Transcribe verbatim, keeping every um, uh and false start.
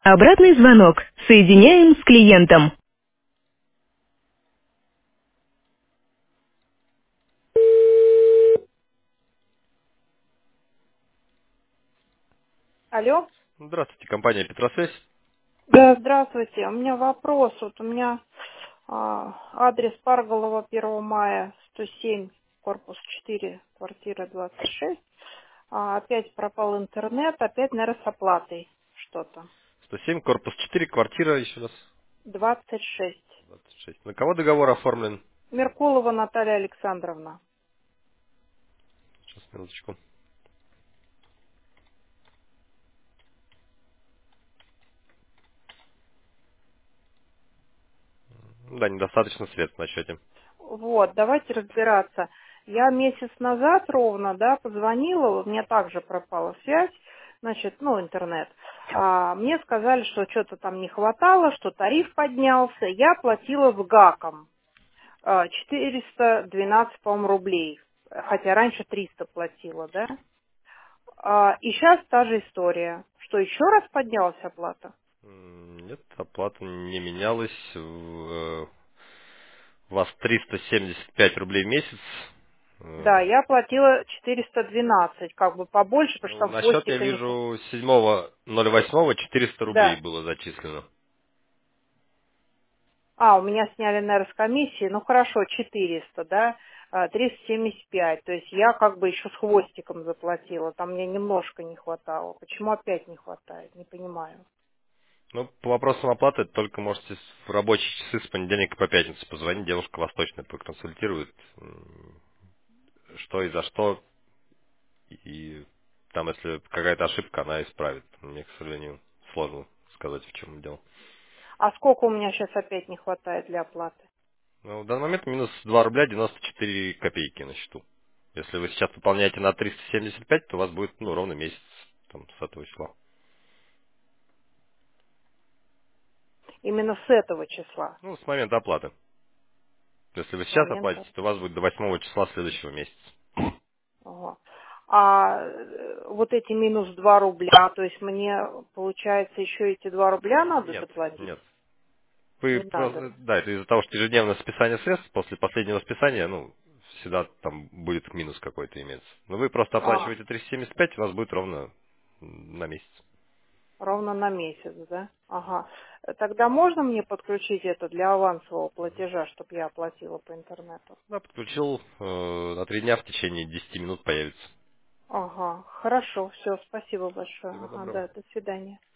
Обратный звонок. Соединяем с клиентом. Алло. Здравствуйте, компания Петросвязь. Да, здравствуйте. У меня вопрос. Вот у меня а, адрес Парголова первого мая, сто семь, корпус четыре, квартира двадцать шесть. А, опять пропал интернет, опять, наверное, с оплатой что-то. сто семь, корпус четыре, квартира, еще раз, двадцать шесть. двадцать шесть. На кого договор оформлен? Меркулова Наталья Александровна. Сейчас, минуточку. Да, недостаточно средств на счете. Вот, давайте разбираться. Я месяц назад ровно, да, позвонила, у меня также пропала связь, значит, ну, интернет. А, мне сказали, что что-то там не хватало, что тариф поднялся. Я платила с ГАКом а, четыреста двенадцать, по-моему, рублей, хотя раньше триста платила, да. А, и сейчас та же история, что еще раз поднялась оплата. М, Нет, оплата не менялась. В, э, У вас триста семьдесят пять рублей в месяц. Да, Э, я платила четыреста двенадцать, как бы побольше, потому что Ну, там на счет я хвостиками... вижу седьмого ноль восьмого четыреста рублей Да. было зачислено. А, у меня сняли, наверное, с комиссии, ну хорошо, четыреста, да, а, триста семьдесят пять, то есть я как бы еще с хвостиком заплатила, там мне немножко не хватало. Почему опять не хватает, не понимаю. Ну, по вопросам оплаты только можете с- в рабочие часы с понедельника по пятницу позвонить, девушка вас точно проконсультирует, м, что и за что. И там, если какая-то ошибка, она исправит. Мне, к сожалению, сложно сказать, в чем дело. А сколько у меня сейчас опять не хватает для оплаты? Ну, в данный момент минус два рубля девяносто четыре копейки на счету. Если вы сейчас выполняете на триста семьдесят пять, то у вас будет, ну, ровно месяц там, с этого числа. Именно с этого числа, Ну, с момента оплаты. Если вы с сейчас момента. оплатите, то у вас будет до восьмого числа следующего месяца. Ага. А э, вот эти минус два рубля, то есть мне, получается, еще эти два рубля надо Нет, доплатить? нет. Вы Не надо. просто, да, это из-за того, что ежедневное списание средств, после последнего списания, ну, всегда там будет минус какой-то имеется. Но вы просто А, оплачиваете триста семьдесят пять, у вас будет ровно м, на месяц. ровно на месяц, да? Ага. Тогда можно мне подключить это для авансового платежа, чтобы я оплатила по интернету? Да, подключил, э, на три дня в течение десяти минут появится. Ага, хорошо, все, спасибо большое. Всего Ага, доброго. да, до свидания.